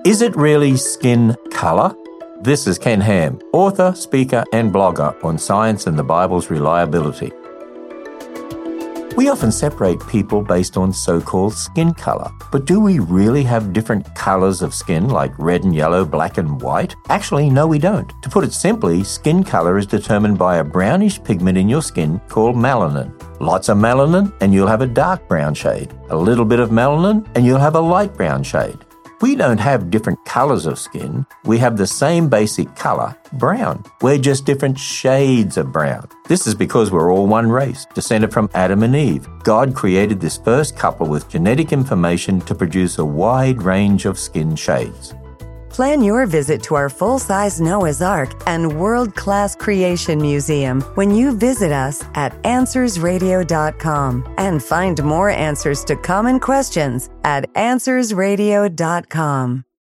Is it really skin color? This is Ken Ham, author, speaker, and blogger on science and the Bible's reliability. We often separate people based on so-called skin color, but do we really have different colors of skin like red and yellow, black and white? Actually, no, we don't. To put it simply, skin color is determined by a brownish pigment in your skin called melanin. Lots of melanin and you'll have a dark brown shade. A little bit of melanin and you'll have a light brown shade. We don't have different colors of skin. We have the same basic color, brown. We're just different shades of brown. This is because we're all one race, descended from Adam and Eve. God created this first couple with genetic information to produce a wide range of skin shades. Plan your visit to our full-size Noah's Ark and world-class creation museum when you visit us at AnswersRadio.com and find more answers to common questions at AnswersRadio.com.